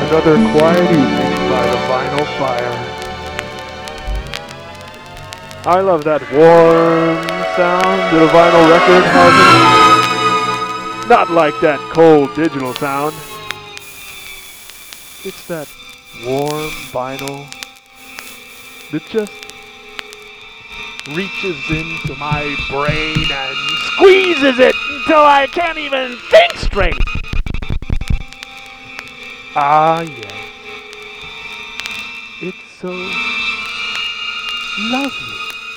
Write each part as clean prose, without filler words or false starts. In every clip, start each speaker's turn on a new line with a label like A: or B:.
A: another quiet evening by the vinyl fire. I love that warm sound that a vinyl record has in it. Not like that cold digital sound. It's that warm vinyl that just reaches into my brain and squeezes it until I can't even think straight. Ah, yes. It's so lovely.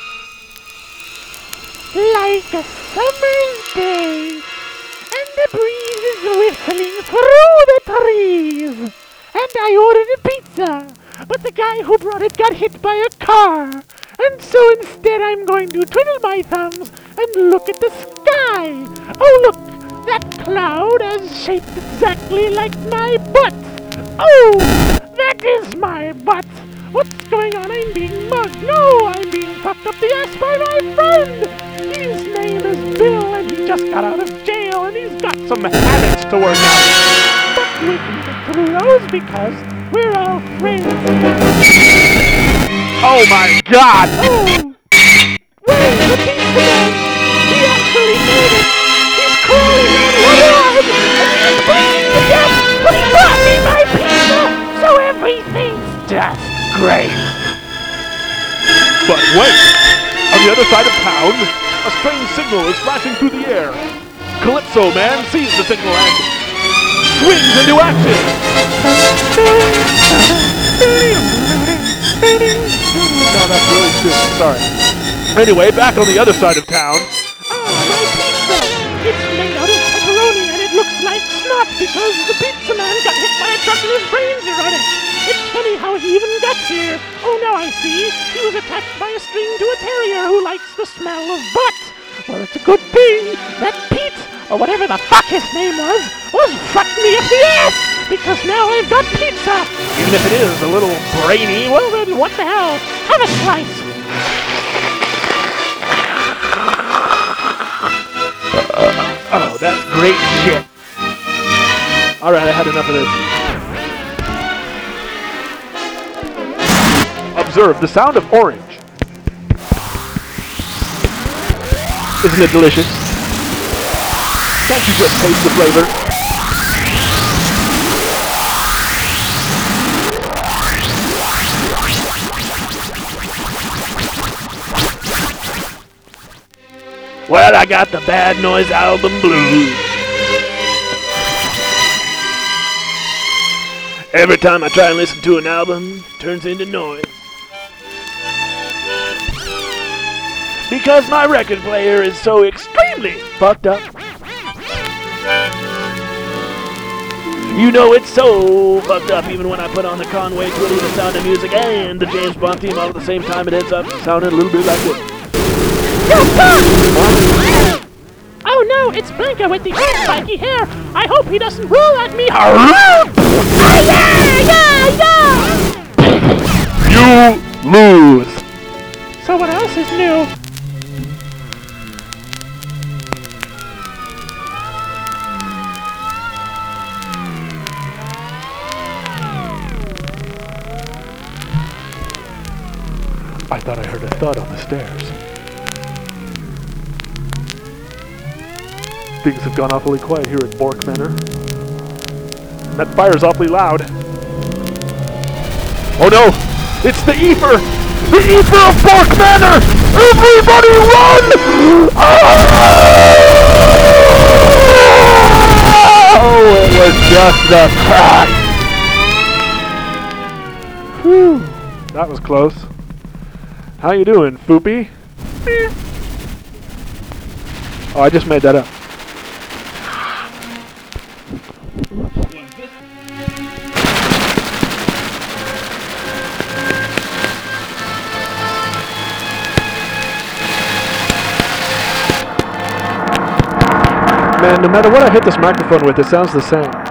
B: Like a summer's day, and the breeze is whistling through the trees. And I ordered a pizza, but the guy who brought it got hit by a car. And so instead I'm going to twiddle my thumbs and look at the sky. Oh look, that cloud is shaped exactly like my butt. Oh, that is my butt. What's going on? I'm being mugged. No, I'm being fucked up the ass by my friend. His name is Bill, and he just got out of jail, and he's got some habits to work out. But we can get through those because we're all friends.
A: Oh my God!
B: Oh, where's the pizza man? He actually made it. He's crawling on one leg, and he's bleeding to death, but he brought me my pizza, so everything's just great.
A: But wait! On the other side of town, a strange signal is flashing through the air. Calypso Man sees the signal and swings into action! No, that's really stupid. Sorry. Anyway, back on the other side of town.
B: Oh, my pizza! It's made out of pepperoni and it looks like snot because the pizza man got hit by a truck and his brains are on it. It's funny how he even got here. Oh, now I see. He was attacked by a string to a terrier who likes the smell of butt. Well, it's a good thing that Pete, or whatever the fuck his name was fucked me up the ass because now I've got pizza. Even if it is a little brainy, well then what the hell? Have a slice.
A: Oh, that's great shit. Alright, I had enough of this. Observe the sound of orange. Isn't it delicious? Can't you just taste the flavor? Well, I got the Bad Noise Album blues. Every time I try and listen to an album, it turns into noise. Because my record player is so extremely fucked up. You know it's so fucked up even when I put on the Conway Twitty, the Sound of Music, and the James Bond theme all at the same time, it ends up sounding a little bit like this.
B: Oh no, it's Blanca with the spiky hair. I hope he doesn't roll at me.
A: You lose.
B: So what else is new?
A: I thought I heard a thud on the stairs. Things have gone awfully quiet here at Bork Manor. And that fire's awfully loud. Oh no! It's the Ether! The Ether of Bork Manor! Everybody run! Oh, it was just a crack! Whew, that was close. How you doing, Foopy? Oh, I just made that up. Man, no matter what I hit this microphone with, it sounds the same.